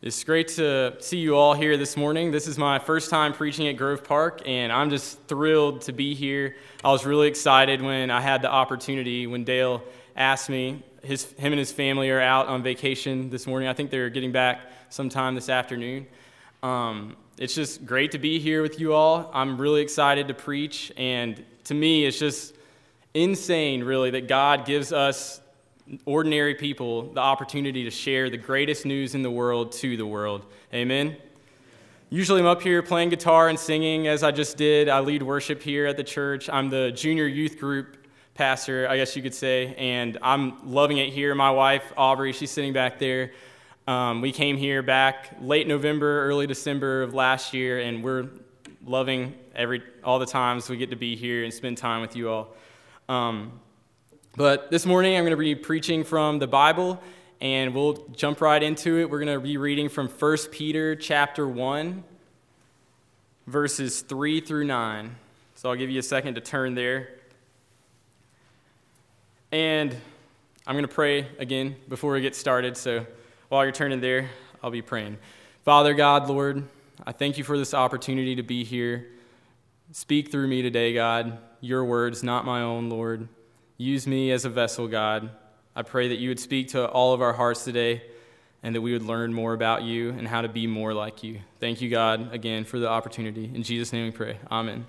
It's great to see you all here this morning. This is my first time preaching at Grove Park, and I'm just thrilled to be here. I was really excited when I had the opportunity, when Dale asked me. Him and his family are out on vacation this morning. I think they're getting back sometime this afternoon. It's just great to be here with you all. I'm really excited to preach, and to me, it's just insane, really, that God gives us ordinary people the opportunity to share the greatest news in the world to the world. Amen? Usually I'm up here playing guitar and singing, as I just did. I lead worship here at the church. I'm the junior youth group pastor, I guess you could say, and I'm loving it here. My wife, Aubrey, she's sitting back there. We came here back late November, early December of last year, and we're loving all the times we get to be here and spend time with you all. But this morning I'm going to be preaching from the Bible, and we'll jump right into it. We're going to be reading from 1 Peter chapter 1, verses 3 through 9. So I'll give you a second to turn there. And I'm going to pray again before we get started. So while you're turning there, I'll be praying. Father God, Lord, I thank you for this opportunity to be here. Speak through me today, God. Your words, not my own, Lord. Use me as a vessel, God. I pray that you would speak to all of our hearts today and that we would learn more about you and how to be more like you. Thank you, God, again, for the opportunity. In Jesus' name we pray. Amen.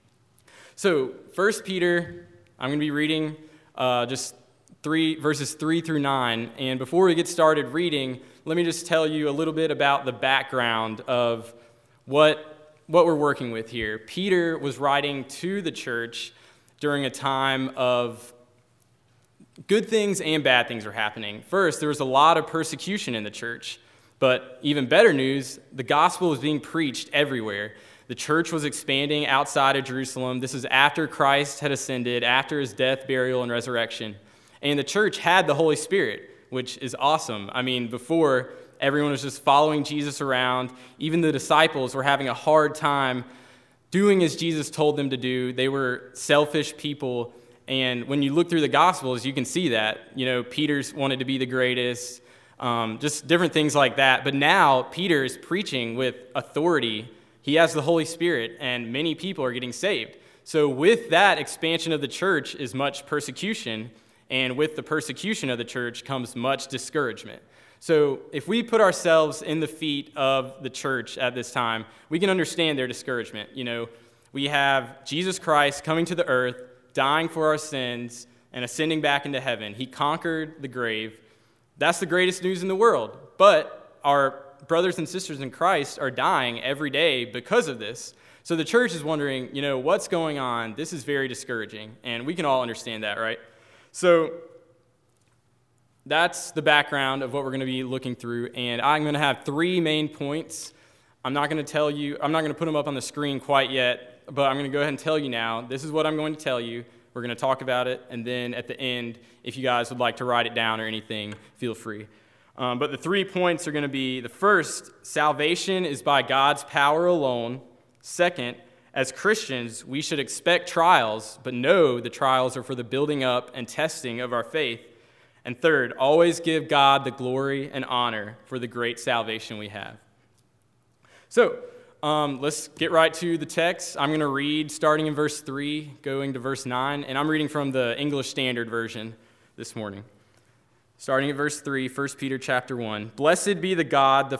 So, 1 Peter, I'm going to be reading just verses 3 through 9. And before we get started reading, let me just tell you a little bit about the background of what we're working with here. Peter was writing to the church during a time of good things and bad things were happening. First, there was a lot of persecution in the church, but even better news, the gospel was being preached everywhere. The church was expanding outside of Jerusalem. This is after Christ had ascended, after his death, burial, and resurrection. And the church had the Holy Spirit, which is awesome. I mean, before, everyone was just following Jesus around. Even the disciples were having a hard time doing as Jesus told them to do. They were selfish people, and when you look through the Gospels, you can see that. You know, Peter's wanted to be the greatest, just different things like that. But now Peter is preaching with authority. He has the Holy Spirit, and many people are getting saved. So with that expansion of the church is much persecution, and with the persecution of the church comes much discouragement. So if we put ourselves in the feet of the church at this time, we can understand their discouragement. You know, we have Jesus Christ coming to the earth, dying for our sins, and ascending back into heaven. He conquered the grave. That's the greatest news in the world. But our brothers and sisters in Christ are dying every day because of this. So the church is wondering, you know, what's going on? This is very discouraging, and we can all understand that, right? So that's the background of what we're going to be looking through, and I'm going to have three main points. I'm not going to put them up on the screen quite yet, but I'm going to go ahead and tell you now. This is what I'm going to tell you. We're going to talk about it, and then at the end, if you guys would like to write it down or anything, feel free. But the 3 points are going to be, the first, salvation is by God's power alone. Second, as Christians, we should expect trials, but know the trials are for the building up and testing of our faith. And third, always give God the glory and honor for the great salvation we have. So, let's get right to the text. I'm going to read starting in verse 3, going to verse 9, and I'm reading from the English Standard Version this morning. Starting at verse 3, 1 Peter chapter 1. Blessed be the God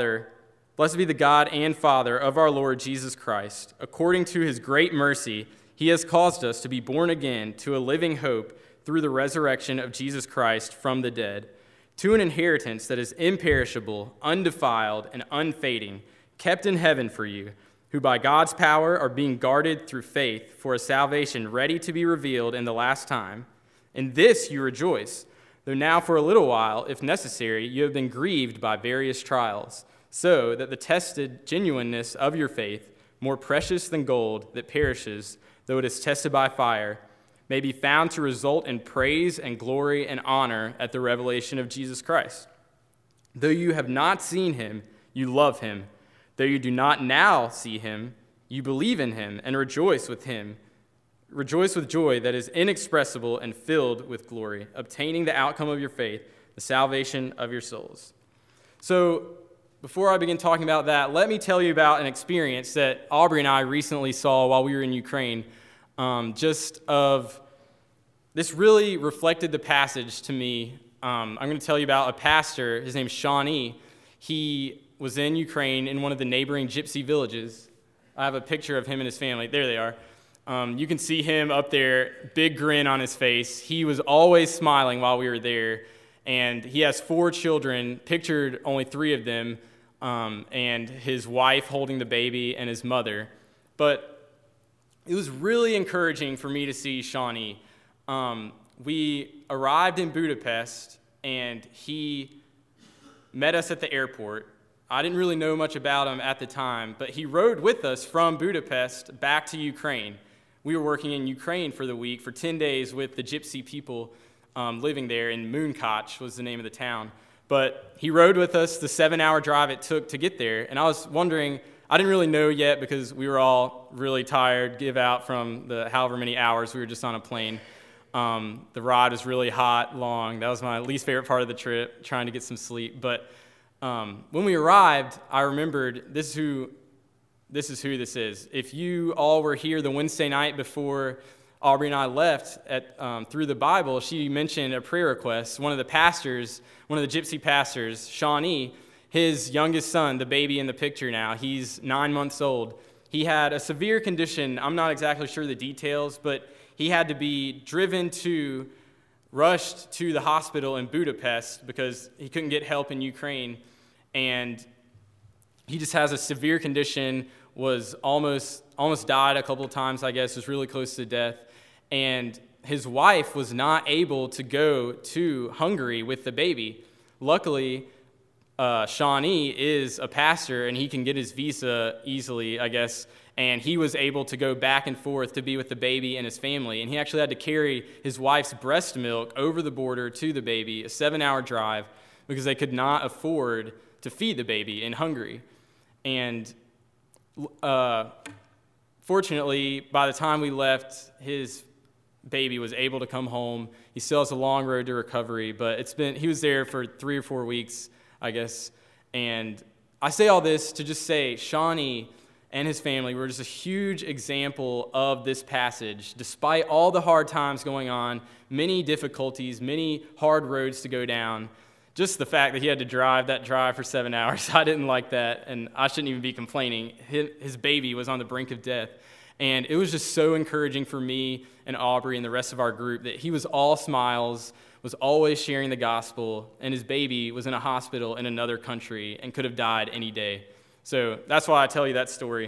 and Father of our Lord Jesus Christ. According to his great mercy, he has caused us to be born again to a living hope through the resurrection of Jesus Christ from the dead, to an inheritance that is imperishable, undefiled, and unfading, kept in heaven for you, who by God's power are being guarded through faith for a salvation ready to be revealed in the last time. In this you rejoice, though now for a little while, if necessary, you have been grieved by various trials, so that the tested genuineness of your faith, more precious than gold that perishes, though it is tested by fire, may be found to result in praise and glory and honor at the revelation of Jesus Christ. Though you have not seen him, you love him. Though you do not now see him, you believe in him and rejoice with him. Rejoice with joy that is inexpressible and filled with glory, obtaining the outcome of your faith, the salvation of your souls. So before I begin talking about that, let me tell you about an experience that Aubrey and I recently saw while we were in Ukraine. This really reflected the passage to me. I'm going to tell you about a pastor. His name's Shawnee. He was in Ukraine in one of the neighboring gypsy villages. I have a picture of him and his family. There they are. You can see him up there, big grin on his face. He was always smiling while we were there. And he has 4 children, pictured only 3 of them, and his wife holding the baby and his mother. But it was really encouraging for me to see Shawnee. We arrived in Budapest, and he met us at the airport. I didn't really know much about him at the time, but he rode with us from Budapest back to Ukraine. We were working in Ukraine for the week, for 10 days with the gypsy people living there, in Munkacs was the name of the town. But he rode with us the 7-hour drive it took to get there, and I was wondering, I didn't really know yet because we were all really tired, give out from the however many hours we were just on a plane. The ride was really hot, long. That was my least favorite part of the trip, trying to get some sleep. But when we arrived, I remembered this is who this is. If you all were here the Wednesday night before Aubrey and I left through the Bible, she mentioned a prayer request. One of the pastors, one of the gypsy pastors, Shawnee, his youngest son, the baby in the picture now, he's 9 months old. He had a severe condition. I'm not exactly sure the details, but he had to be rushed to the hospital in Budapest because he couldn't get help in Ukraine. And he just has a severe condition, was almost died a couple of times, I guess, was really close to death. And his wife was not able to go to Hungary with the baby. Luckily, Shawnee is a pastor, and he can get his visa easily, I guess, and he was able to go back and forth to be with the baby and his family. And he actually had to carry his wife's breast milk over the border to the baby, a 7-hour drive, because they could not afford to feed the baby in Hungary. And fortunately, by the time we left, his baby was able to come home. He still has a long road to recovery, but he was there for 3 or 4 weeks, I guess. And I say all this to just say Shawnee and his family were just a huge example of this passage. Despite all the hard times going on, many difficulties, many hard roads to go down, just the fact that he had to drive that drive for 7 hours, I didn't like that, and I shouldn't even be complaining. His baby was on the brink of death. And it was just so encouraging for me and Aubrey and the rest of our group that he was all smiles, was always sharing the gospel, and his baby was in a hospital in another country and could have died any day. So that's why I tell you that story.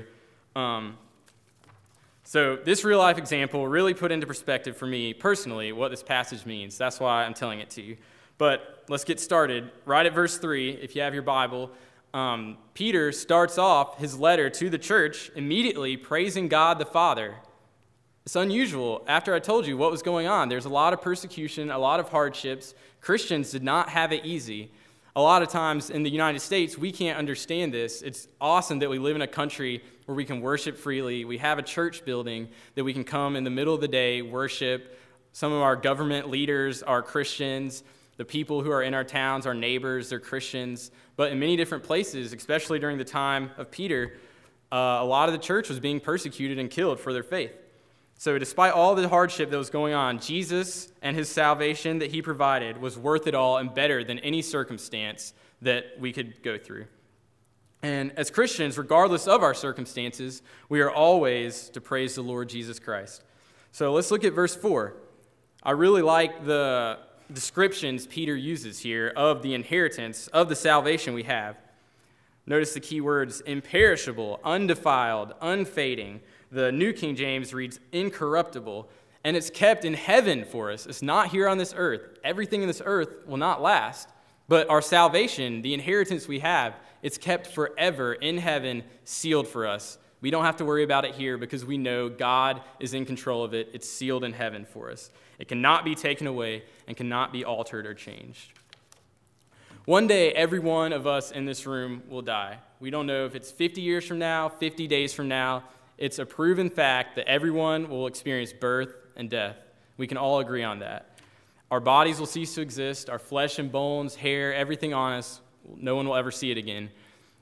So this real-life example really put into perspective for me personally what this passage means. That's why I'm telling it to you. But let's get started. Right at verse 3, if you have your Bible, Peter starts off his letter to the church immediately praising God the Father. It's unusual. After I told you what was going on, there's a lot of persecution, a lot of hardships. Christians did not have it easy. A lot of times in the United States, we can't understand this. It's awesome that we live in a country where we can worship freely. We have a church building that we can come in the middle of the day, worship. Some of our government leaders are Christians. The people who are in our towns, our neighbors, they're Christians. But in many different places, especially during the time of Peter, a lot of the church was being persecuted and killed for their faith. So despite all the hardship that was going on, Jesus and his salvation that he provided was worth it all and better than any circumstance that we could go through. And as Christians, regardless of our circumstances, we are always to praise the Lord Jesus Christ. So let's look at verse 4. I really like the descriptions Peter uses here of the inheritance, of the salvation we have. Notice the key words: imperishable, undefiled, unfading. The New King James reads incorruptible, and it's kept in heaven for us. It's not here on this earth. Everything in this earth will not last, but our salvation, the inheritance we have, it's kept forever in heaven, sealed for us. We don't have to worry about it here because we know God is in control of it. It's sealed in heaven for us. It cannot be taken away and cannot be altered or changed. One day, every one of us in this room will die. We don't know if it's 50 years from now, 50 days from now. It's a proven fact that everyone will experience birth and death. We can all agree on that. Our bodies will cease to exist. Our flesh and bones, hair, everything on us, no one will ever see it again.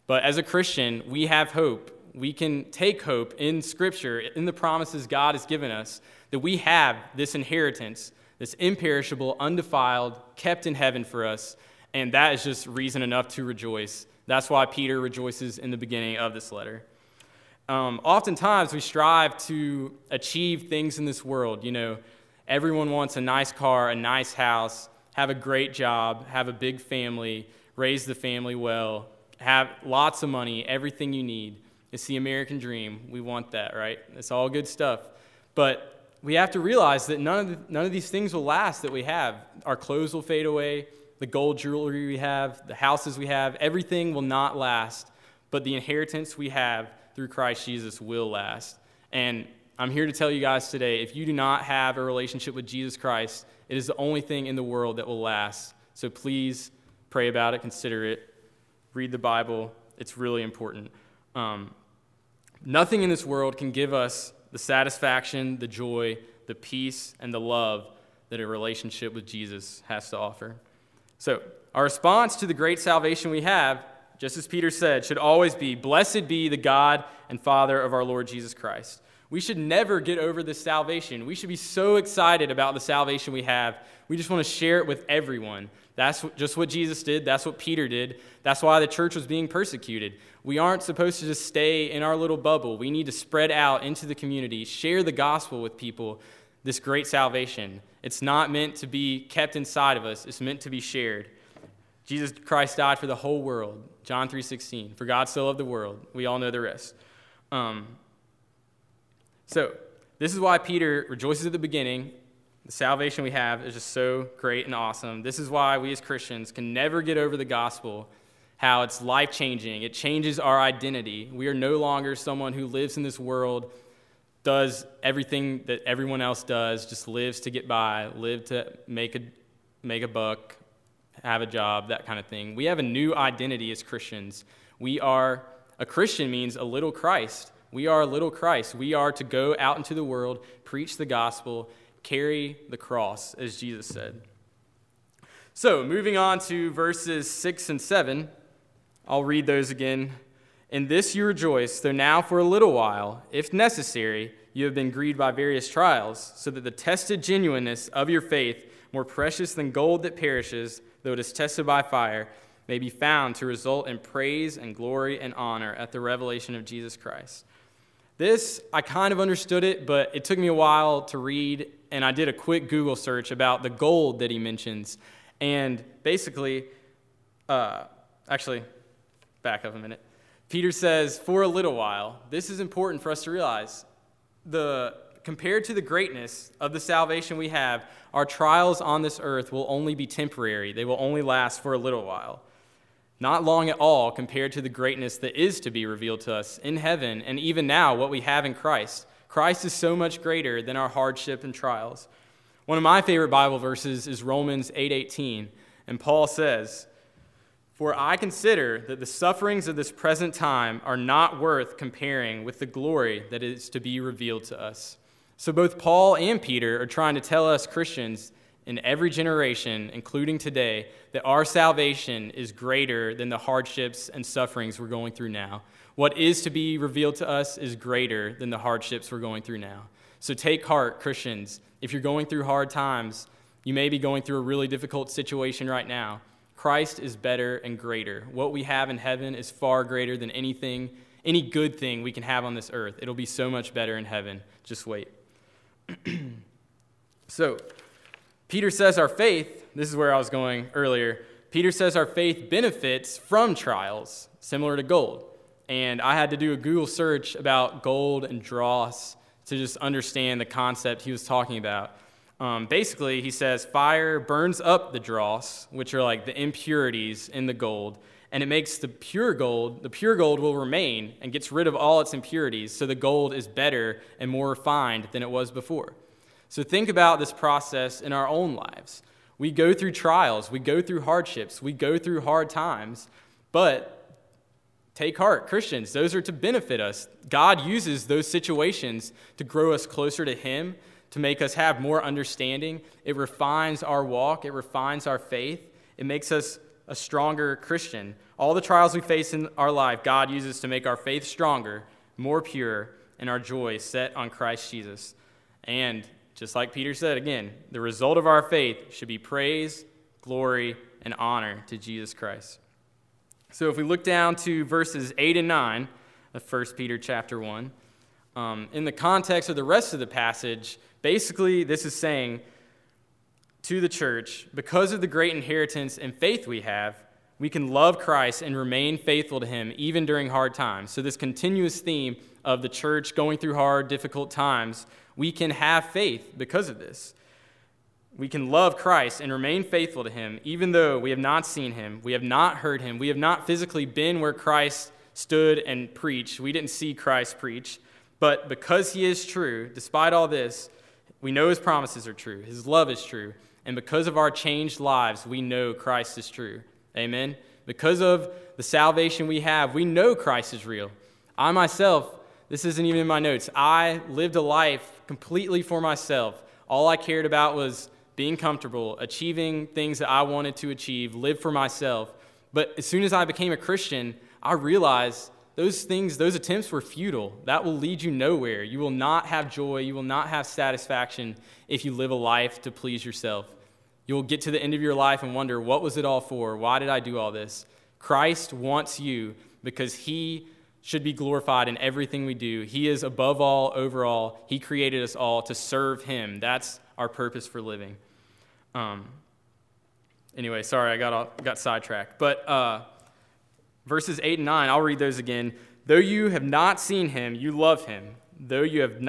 But as a Christian, we have hope. We can take hope in Scripture, in the promises God has given us, that we have this inheritance, this imperishable, undefiled, kept in heaven for us, and that is just reason enough to rejoice. That's why Peter rejoices in the beginning of this letter. Oftentimes, we strive to achieve things in this world. Everyone wants a nice car, a nice house, have a great job, have a big family, raise the family well, have lots of money, everything you need. It's the American dream. We want that, right? It's all good stuff. But we have to realize that none of these things will last that we have. Our clothes will fade away, the gold jewelry we have, the houses we have, everything will not last. But the inheritance we have through Christ Jesus will last. And I'm here to tell you guys today, if you do not have a relationship with Jesus Christ, it is the only thing in the world that will last. So please pray about it, consider it, read the Bible. It's really important. Nothing in this world can give us the satisfaction, the joy, the peace, and the love that a relationship with Jesus has to offer. So our response to the great salvation we have, just as Peter said, should always be, "Blessed be the God and Father of our Lord Jesus Christ." We should never get over this salvation. We should be so excited about the salvation we have. We just want to share it with everyone. That's just what Jesus did. That's what Peter did. That's why the church was being persecuted. We aren't supposed to just stay in our little bubble. We need to spread out into the community, share the gospel with people, this great salvation. It's not meant to be kept inside of us. It's meant to be shared. Jesus Christ died for the whole world. John 3:16. For God so loved the world. We all know the rest. So this is why Peter rejoices at the beginning. The salvation we have is just so great and awesome. This is why we as Christians can never get over the gospel, how it's life-changing. It changes our identity. We are no longer someone who lives in this world, does everything that everyone else does, just lives to get by, live to make a buck, have a job, that kind of thing. We have a new identity as Christians. A Christian means a little Christ. We are a little Christ. We are to go out into the world, preach the gospel, carry the cross, as Jesus said. So, moving on to verses 6 and 7, I'll read those again. "In this you rejoice, though now for a little while, if necessary, you have been grieved by various trials, so that the tested genuineness of your faith, more precious than gold that perishes, though it is tested by fire, may be found to result in praise and glory and honor at the revelation of Jesus Christ." This, I kind of understood it, but it took me a while to read, and I did a quick Google search about the gold that he mentions. And basically, actually, back up a minute. Peter says, for a little while. This is important for us to realize. Compared to the greatness of the salvation we have, our trials on this earth will only be temporary. They will only last for a little while. Not long at all compared to the greatness that is to be revealed to us in heaven, and even now what we have in Christ. Christ is so much greater than our hardship and trials. One of my favorite Bible verses is Romans 8:18, and Paul says, "For I consider that the sufferings of this present time are not worth comparing with the glory that is to be revealed to us." So both Paul and Peter are trying to tell us Christians in every generation, including today, that our salvation is greater than the hardships and sufferings we're going through now. What is to be revealed to us is greater than the hardships we're going through now. So take heart, Christians. If you're going through hard times, you may be going through a really difficult situation right now. Christ is better and greater. What we have in heaven is far greater than any good thing we can have on this earth. It'll be so much better in heaven. Just wait. So, Peter says our faith, this is where I was going earlier, Peter says our faith benefits from trials, similar to gold. And I had to do a Google search about gold and dross to just understand the concept he was talking about. Basically, he says fire burns up the dross, which are like the impurities in the gold, and it makes the pure gold will remain and gets rid of all its impurities, so the gold is better and more refined than it was before. So think about this process in our own lives. We go through trials, we go through hardships, we go through hard times, but take heart, Christians, those are to benefit us. God uses those situations to grow us closer to Him, to make us have more understanding. It refines our walk, it refines our faith, it makes us a stronger Christian. All the trials we face in our life, God uses to make our faith stronger, more pure, and our joy set on Christ Jesus. And just like Peter said again, the result of our faith should be praise, glory, and honor to Jesus Christ. So if we look down to verses 8 and 9 of 1 Peter chapter 1, in the context of the rest of the passage, basically this is saying to the church, because of the great inheritance and faith we have, we can love Christ and remain faithful to him even during hard times. So this continuous theme of the church going through hard, difficult times, we can have faith because of this. We can love Christ and remain faithful to him even though we have not seen him, we have not heard him, we have not physically been where Christ stood and preached. We didn't see Christ preach. But because he is true, despite all this, we know his promises are true. His love is true. And because of our changed lives, we know Christ is true. Amen? Because of the salvation we have, we know Christ is real. I myself, this isn't even in my notes, I lived a life completely for myself. All I cared about was being comfortable, achieving things that I wanted to achieve, live for myself. But as soon as I became a Christian, I realized those attempts were futile. That will lead you nowhere. You will not have joy. You will not have satisfaction if you live a life to please yourself. You'll get to the end of your life and wonder, what was it all for? Why did I do all this? Christ wants you because he should be glorified in everything we do. He is above all, over all. He created us all to serve him. That's our purpose for living. Anyway, sorry, I got sidetracked. But verses 8 and 9, I'll read those again. Though you have not seen him, you love him. Though you do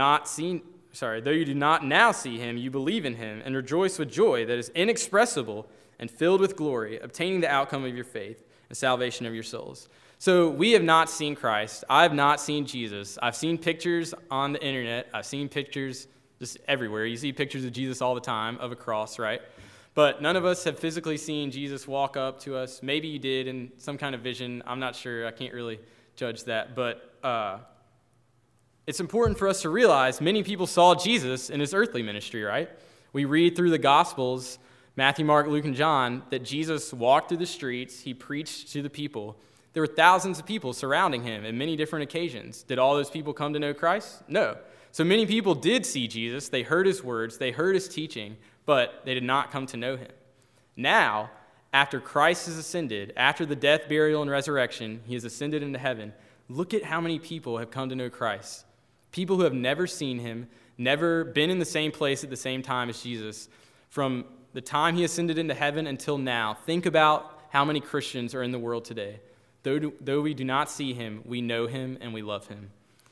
not now see him, you believe in him and rejoice with joy that is inexpressible and filled with glory, obtaining the outcome of your faith and salvation of your souls. So we have not seen Christ. I have not seen Jesus. I've seen pictures on the internet. I've seen pictures just everywhere. You see pictures of Jesus all the time, of a cross, right? But none of us have physically seen Jesus walk up to us. Maybe you did in some kind of vision. I'm not sure. I can't really judge that. But it's important for us to realize many people saw Jesus in his earthly ministry, right? We read through the Gospels, Matthew, Mark, Luke, and John, that Jesus walked through the streets. He preached to the people. There were thousands of people surrounding him in many different occasions. Did all those people come to know Christ? No. So many people did see Jesus. They heard his words. They heard his teaching, but they did not come to know him. Now, after Christ has ascended, after the death, burial, and resurrection, he has ascended into heaven. Look at how many people have come to know Christ. People who have never seen him, never been in the same place at the same time as Jesus. From the time he ascended into heaven until now, think about how many Christians are in the world today. Though we do not see him, we know him and we love him.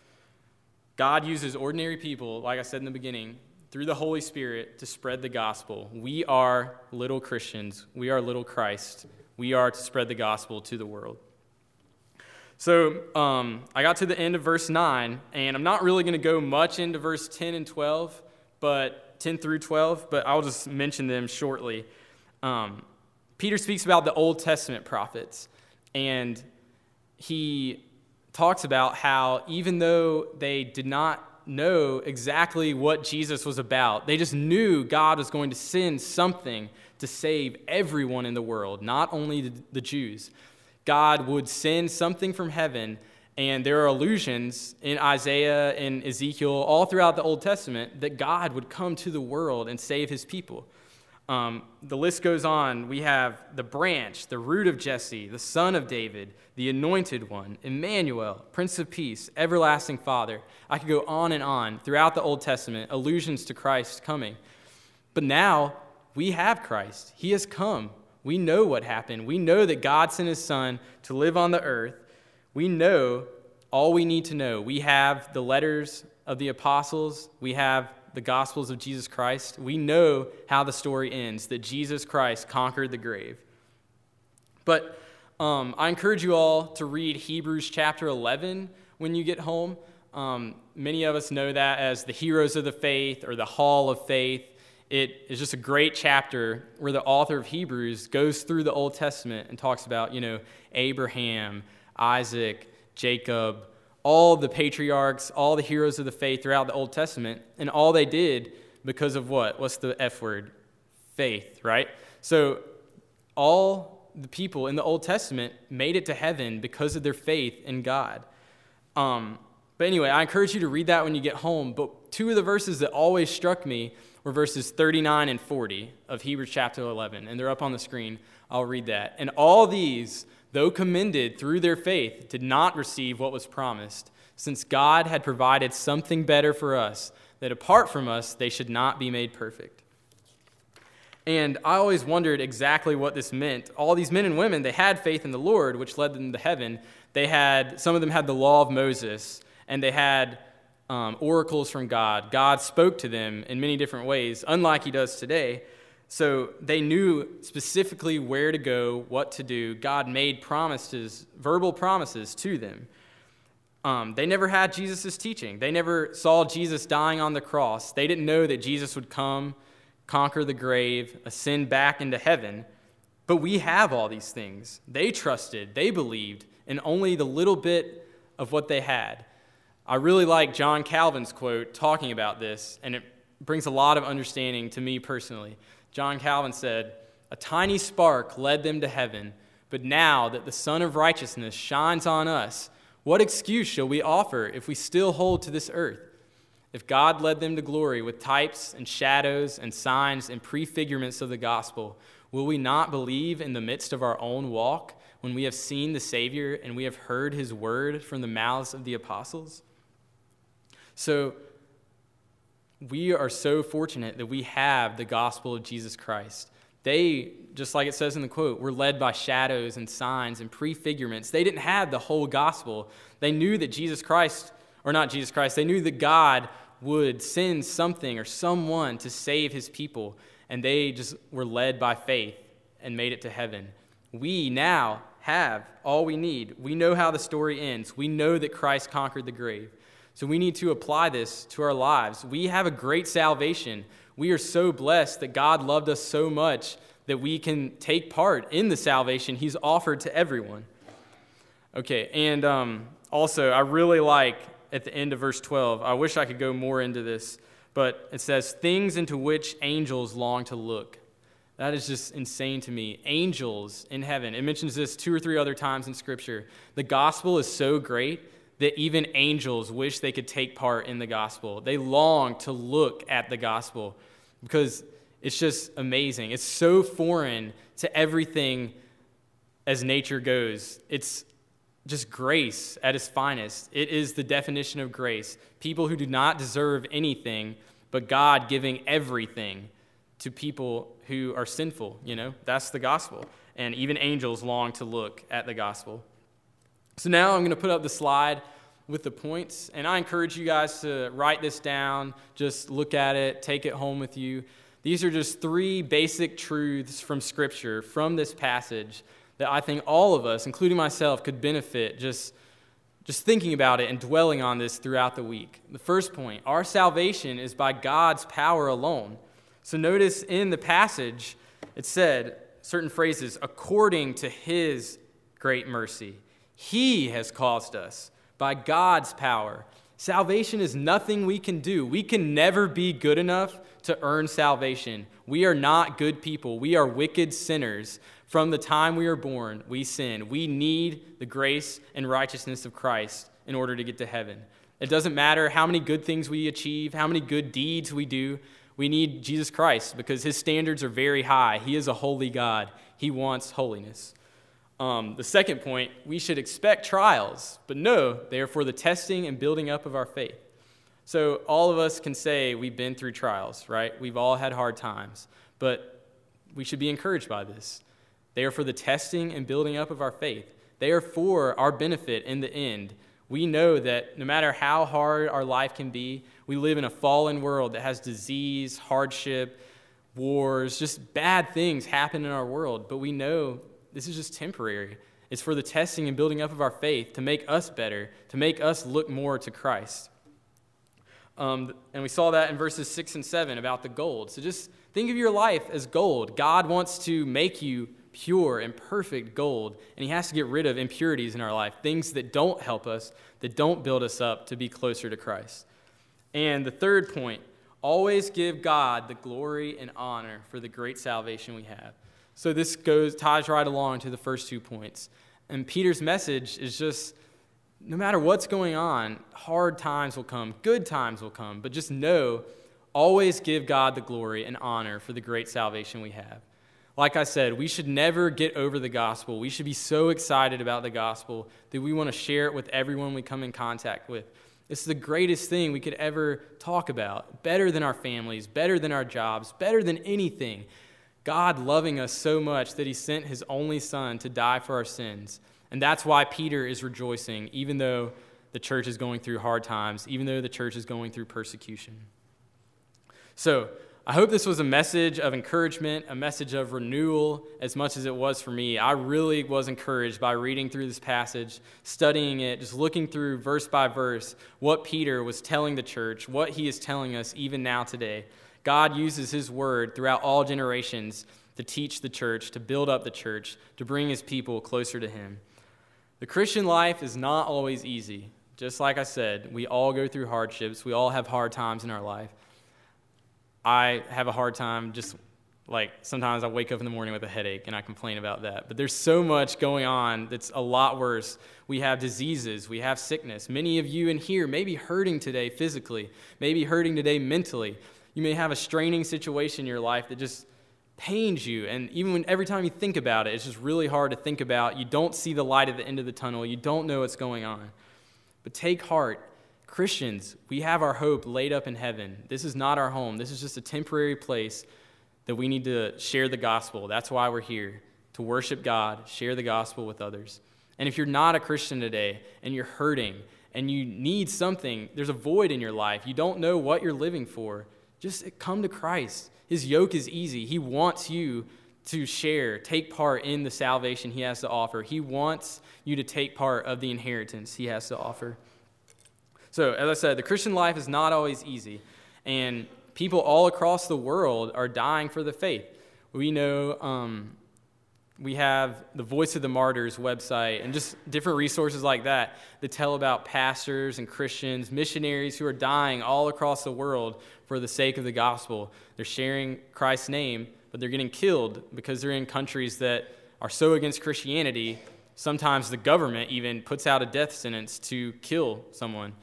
God uses ordinary people, like I said in the beginning, through the Holy Spirit to spread the gospel. We are little Christians. We are little Christ. We are to spread the gospel to the world. So I got to the end of verse 9, and I'm not really going to go much into verse 10 and 12, but 10 through 12, but I'll just mention them shortly. Peter speaks about the Old Testament prophets, and he talks about how even though they did not know exactly what Jesus was about, they just knew God was going to send something to save everyone in the world, not only the Jews. God would send something from heaven, and there are allusions in Isaiah and Ezekiel all throughout the Old Testament that God would come to the world and save his people. The list goes on. We have the branch, the root of Jesse, the son of David, the anointed one, Emmanuel, Prince of Peace, everlasting Father. I could go on and on throughout the Old Testament, allusions to Christ coming. But now we have Christ. He has come. We know what happened. We know that God sent his son to live on the earth. We know all we need to know. We have the letters of the apostles. We have the Gospels of Jesus Christ. We know how the story ends, that Jesus Christ conquered the grave. But I encourage you all to read Hebrews chapter 11 when you get home. Many of us know that as the heroes of the faith or the hall of faith. It is just a great chapter where the author of Hebrews goes through the Old Testament and talks about, Abraham, Isaac, Jacob, all the patriarchs, all the heroes of the faith throughout the Old Testament, and all they did because of what? What's the F word? Faith, right? So all the people in the Old Testament made it to heaven because of their faith in God. But anyway, I encourage you to read that when you get home. But two of the verses that always struck me were verses 39 and 40 of Hebrews chapter 11, and they're up on the screen. I'll read that. And all these, though commended through their faith, did not receive what was promised, since God had provided something better for us, that apart from us they should not be made perfect. And I always wondered exactly what this meant. All these men and women, they had faith in the Lord, which led them to heaven. Some of them had the law of Moses, and they had oracles from God. God spoke to them in many different ways, unlike he does today. So they knew specifically where to go, what to do. God made promises, verbal promises to them. They never had Jesus' teaching. They never saw Jesus dying on the cross. They didn't know that Jesus would come, conquer the grave, ascend back into heaven. But we have all these things. They trusted, they believed in only the little bit of what they had. I really like John Calvin's quote talking about this, and it brings a lot of understanding to me personally. John Calvin said, "A tiny spark led them to heaven, but now that the Sun of Righteousness shines on us, what excuse shall we offer if we still hold to this earth? If God led them to glory with types and shadows and signs and prefigurements of the gospel, will we not believe in the midst of our own walk when we have seen the Savior and we have heard his word from the mouths of the apostles?" So we are so fortunate that we have the gospel of Jesus Christ. They, just like it says in the quote, were led by shadows and signs and prefigurements. They didn't have the whole gospel. They knew that they knew that God would send something or someone to save his people, and they just were led by faith and made it to heaven. We now have all we need. We know how the story ends. We know that Christ conquered the grave. So we need to apply this to our lives. We have a great salvation. We are so blessed that God loved us so much that we can take part in the salvation he's offered to everyone. Okay, and also I really like at the end of verse 12, I wish I could go more into this, but it says, "Things into which angels long to look." That is just insane to me. Angels in heaven. It mentions this 2 or 3 other times in Scripture. The gospel is so great that even angels wish they could take part in the gospel. They long to look at the gospel because it's just amazing. It's so foreign to everything as nature goes. It's just grace at its finest. It is the definition of grace. People who do not deserve anything, but God giving everything to people who are sinful, That's the gospel. And even angels long to look at the gospel. So now I'm going to put up the slide with the points, and I encourage you guys to write this down, just look at it, take it home with you. These are just 3 basic truths from Scripture, from this passage, that I think all of us, including myself, could benefit just thinking about it and dwelling on this throughout the week. The first point, our salvation is by God's power alone. So notice in the passage, it said certain phrases, according to his great mercy. He has caused us by God's power. Salvation is nothing we can do. We can never be good enough to earn salvation. We are not good people. We are wicked sinners. From the time we are born, we sin. We need the grace and righteousness of Christ in order to get to heaven. It doesn't matter how many good things we achieve, how many good deeds we do. We need Jesus Christ because his standards are very high. He is a holy God. He wants holiness. The second point, we should expect trials, but no, they are for the testing and building up of our faith. So all of us can say we've been through trials, right? We've all had hard times, but we should be encouraged by this. They are for the testing and building up of our faith. They are for our benefit in the end. We know that no matter how hard our life can be, we live in a fallen world that has disease, hardship, wars, just bad things happen in our world, but we know this is just temporary. It's for the testing and building up of our faith to make us better, to make us look more to Christ. And we saw that in verses 6 and 7 about the gold. So just think of your life as gold. God wants to make you pure and perfect gold, and he has to get rid of impurities in our life, things that don't help us, that don't build us up to be closer to Christ. And the third point, always give God the glory and honor for the great salvation we have. So this ties right along to the first 2 points. And Peter's message is just, no matter what's going on, hard times will come, good times will come, but just know, always give God the glory and honor for the great salvation we have. Like I said, we should never get over the gospel. We should be so excited about the gospel that we want to share it with everyone we come in contact with. It's the greatest thing we could ever talk about, better than our families, better than our jobs, better than anything. God loving us so much that he sent his only son to die for our sins. And that's why Peter is rejoicing, even though the church is going through hard times, even though the church is going through persecution. So I hope this was a message of encouragement, a message of renewal as much as it was for me. I really was encouraged by reading through this passage, studying it, just looking through verse by verse what Peter was telling the church, what he is telling us even now today. God uses his word throughout all generations to teach the church, to build up the church, to bring his people closer to him. The Christian life is not always easy. Just like I said, we all go through hardships. We all have hard times in our life. I have a hard time just like sometimes I wake up in the morning with a headache and I complain about that. But there's so much going on that's a lot worse. We have diseases. We have sickness. Many of you in here may be hurting today physically, maybe hurting today mentally. You may have a straining situation in your life that just pains you. And even when every time you think about it, it's just really hard to think about. You don't see the light at the end of the tunnel. You don't know what's going on. But take heart. Christians, we have our hope laid up in heaven. This is not our home. This is just a temporary place that we need to share the gospel. That's why we're here, to worship God, share the gospel with others. And if you're not a Christian today and you're hurting and you need something, there's a void in your life, you don't know what you're living for, just come to Christ. His yoke is easy. He wants you to share, take part in the salvation he has to offer. He wants you to take part of the inheritance he has to offer. So, as I said, the Christian life is not always easy, and people all across the world are dying for the faith. We know we have the Voice of the Martyrs website and just different resources like that that tell about pastors and Christians, missionaries who are dying all across the world for the sake of the gospel. They're sharing Christ's name, but they're getting killed because they're in countries that are so against Christianity. Sometimes the government even puts out a death sentence to kill someone.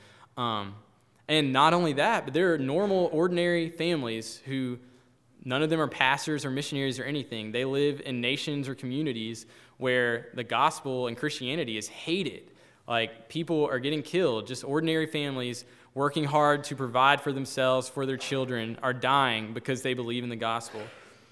And not only that, but there are normal, ordinary families who none of them are pastors or missionaries or anything. They live in nations or communities where the gospel and Christianity is hated. Like, people are getting killed. Just ordinary families working hard to provide for themselves, for their children, are dying because they believe in the gospel.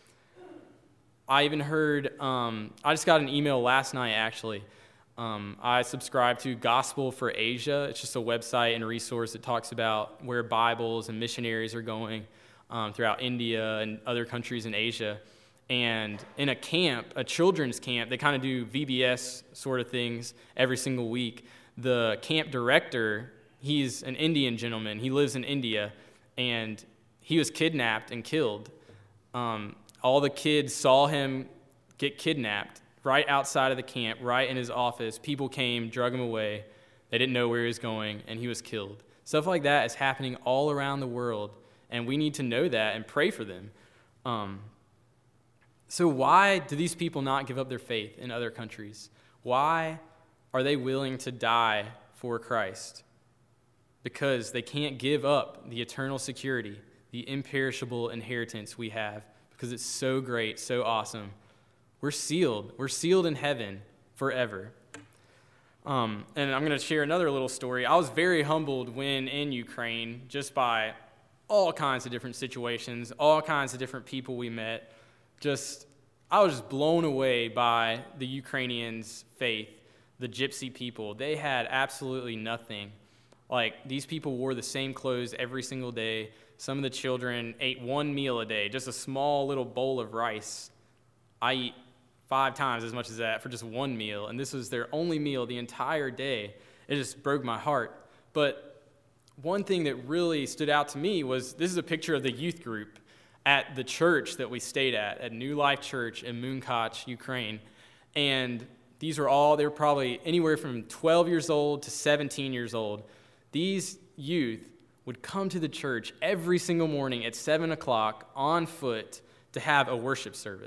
I even heard, I just got an email last night, actually. I subscribe to Gospel for Asia. It's just a website and resource that talks about where Bibles and missionaries are going throughout India and other countries in Asia. And in a camp, a children's camp, they kind of do VBS sort of things every single week. The camp director, he's an Indian gentleman. He lives in India, and he was kidnapped and killed. All the kids saw him get kidnapped right outside of the camp, right in his office. People came, drug him away. They didn't know where he was going, and he was killed. Stuff like that is happening all around the world, and we need to know that and pray for them. So why do these people not give up their faith in other countries? Why are they willing to die for Christ? Because they can't give up the eternal security, the imperishable inheritance we have, because it's so great, so awesome. We're sealed. We're sealed in heaven forever. And I'm going to share another little story. I was very humbled when in Ukraine, just by all kinds of different situations, all kinds of different people we met. I was just blown away by the Ukrainians' faith, the gypsy people. They had absolutely nothing. Like, these people wore the same clothes every single day. Some of the children ate one meal a day, just a small little bowl of rice. I eat 5 times as much as that for just one meal, and this was their only meal the entire day. It just broke my heart. But one thing that really stood out to me was, this is a picture of the youth group at the church that we stayed at New Life Church in Munkach, Ukraine. And they were probably anywhere from 12 years old to 17 years old. These youth would come to the church every single morning at 7 o'clock on foot to have a worship service.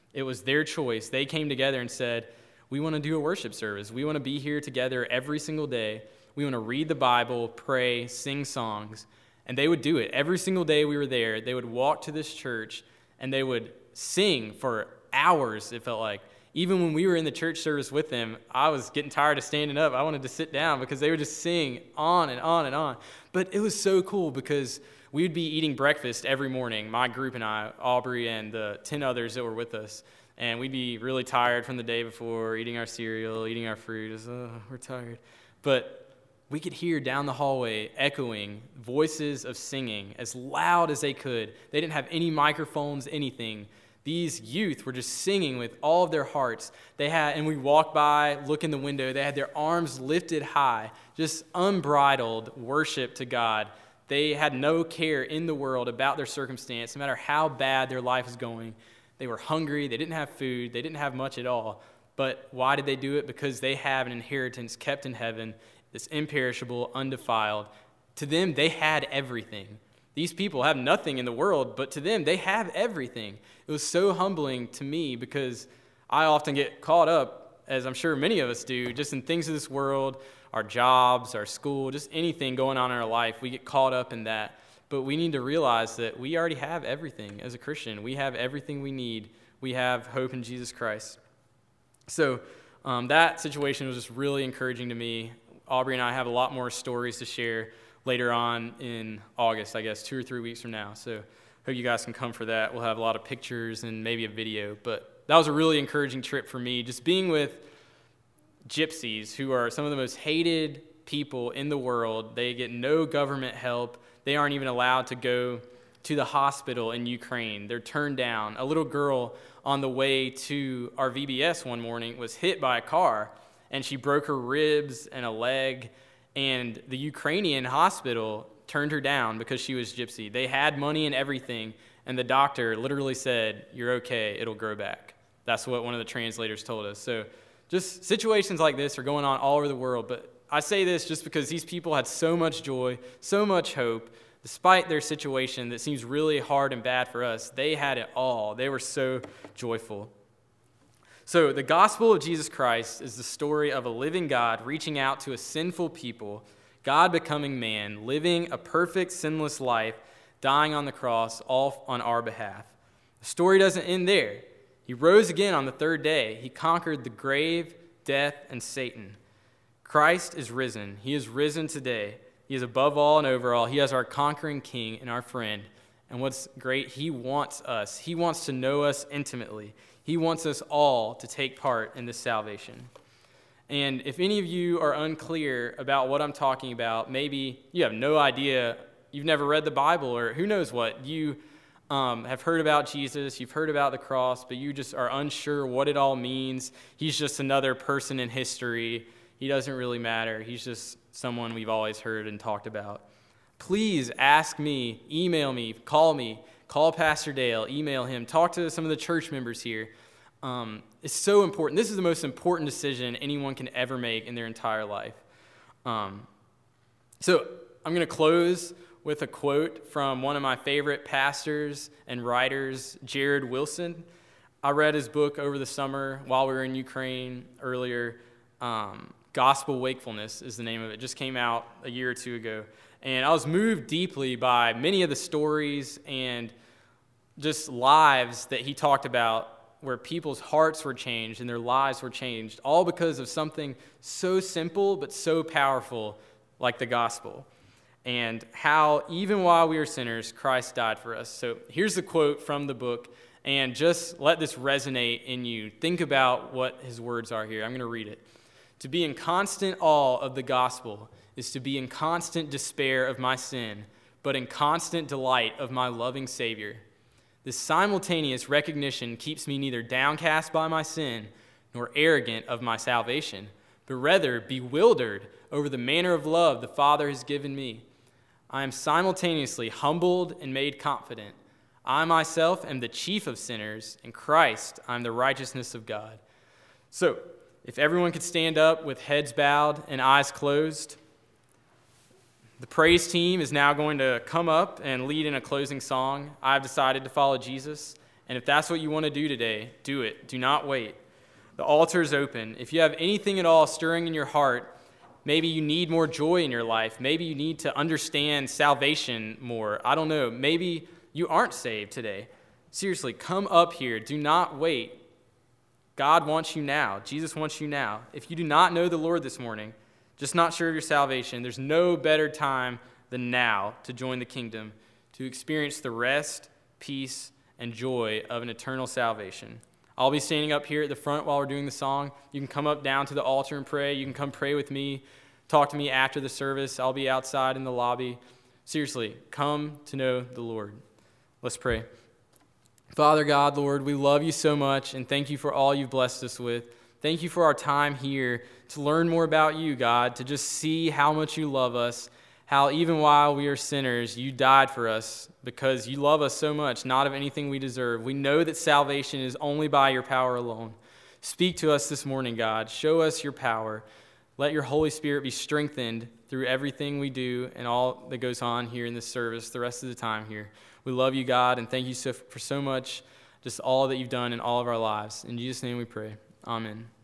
It was their choice. They came together and said, we want to do a worship service. We want to be here together every single day. We want to read the Bible, pray, sing songs. And they would do it. Every single day we were there, they would walk to this church and they would sing for hours, it felt like. Even when we were in the church service with them, I was getting tired of standing up. I wanted to sit down because they would just sing on and on and on. But it was so cool because we would be eating breakfast every morning, my group and I, Aubrey and the 10 others that were with us. And we'd be really tired from the day before, eating our cereal, eating our fruit. Just, we're tired. But we could hear down the hallway echoing voices of singing as loud as they could. They didn't have any microphones, anything. These youth were just singing with all of their hearts. And we walked by, look in the window, they had their arms lifted high, just unbridled worship to God. They had no care in the world about their circumstance, no matter how bad their life is going. They were hungry, they didn't have food, they didn't have much at all. But why did they do it? Because they have an inheritance kept in heaven, that's imperishable, undefiled. To them, they had everything. These people have nothing in the world, but to them, they have everything. It was so humbling to me because I often get caught up, as I'm sure many of us do, just in things of this world, our jobs, our school, just anything going on in our life. We get caught up in that. But we need to realize that we already have everything as a Christian. We have everything we need. We have hope in Jesus Christ. So that situation was just really encouraging to me. Aubrey and I have a lot more stories to share later on in August, I guess, 2 or 3 weeks from now. So hope you guys can come for that. We'll have a lot of pictures and maybe a video. But that was a really encouraging trip for me, just being with gypsies who are some of the most hated people in the world. They get no government help. They aren't even allowed to go to the hospital in Ukraine. They're turned down. A little girl on the way to our VBS one morning was hit by a car, and she broke her ribs and a leg, and the Ukrainian hospital turned her down because she was gypsy. They had money and everything, and the doctor literally said, "You're okay, it'll grow back." That's what one of the translators told us. So just situations like this are going on all over the world, but I say this just because these people had so much joy, so much hope. Despite their situation that seems really hard and bad for us, they had it all. They were so joyful. So the gospel of Jesus Christ is the story of a living God reaching out to a sinful people, God becoming man, living a perfect, sinless life, dying on the cross, all on our behalf. The story doesn't end there. He rose again on the third day. He conquered the grave, death, and Satan. Christ is risen. He is risen today. He is above all and over all. He is our conquering king and our friend. And what's great, he wants us. He wants to know us intimately. He wants us all to take part in this salvation. And if any of you are unclear about what I'm talking about, maybe you have no idea, you've never read the Bible, or who knows what, you have heard about Jesus, you've heard about the cross, but you just are unsure what it all means. He's just another person in history. He doesn't really matter. He's just someone we've always heard and talked about. Please ask me, email me, call Pastor Dale, email him, talk to some of the church members here. It's so important. This is the most important decision anyone can ever make in their entire life. So I'm going to close with a quote from one of my favorite pastors and writers, Jared Wilson. I read his book over the summer while we were in Ukraine earlier. Gospel Wakefulness is the name of it. It just came out a year or two ago. And I was moved deeply by many of the stories and just lives that he talked about where people's hearts were changed and their lives were changed, all because of something so simple but so powerful like the gospel. And how even while we were sinners, Christ died for us. So here's the quote from the book, and just let this resonate in you. Think about what his words are here. I'm going to read it. To be in constant awe of the gospel is to be in constant despair of my sin, but in constant delight of my loving Savior. This simultaneous recognition keeps me neither downcast by my sin nor arrogant of my salvation, but rather bewildered over the manner of love the Father has given me. I am simultaneously humbled and made confident. I myself am the chief of sinners, in Christ I am the righteousness of God. So, if everyone could stand up with heads bowed and eyes closed, the praise team is now going to come up and lead in a closing song, I've Decided to Follow Jesus. And if that's what you want to do today, do it. Do not wait. The altar is open. If you have anything at all stirring in your heart, maybe you need more joy in your life. Maybe you need to understand salvation more. I don't know. Maybe you aren't saved today. Seriously, come up here. Do not wait. God wants you now. Jesus wants you now. If you do not know the Lord this morning, just not sure of your salvation, there's no better time than now to join the kingdom, to experience the rest, peace, and joy of an eternal salvation. I'll be standing up here at the front while we're doing the song. You can come up down to the altar and pray. You can come pray with me. Talk to me after the service. I'll be outside in the lobby. Seriously, come to know the Lord. Let's pray. Father God, Lord, we love you so much, and thank you for all you've blessed us with. Thank you for our time here to learn more about you, God, to just see how much you love us, how even while we are sinners, you died for us because you love us so much, not of anything we deserve. We know that salvation is only by your power alone. Speak to us this morning, God. Show us your power. Let your Holy Spirit be strengthened through everything we do and all that goes on here in this service the rest of the time here. We love you, God, and thank you for so much, just all that you've done in all of our lives. In Jesus' name we pray. Amen.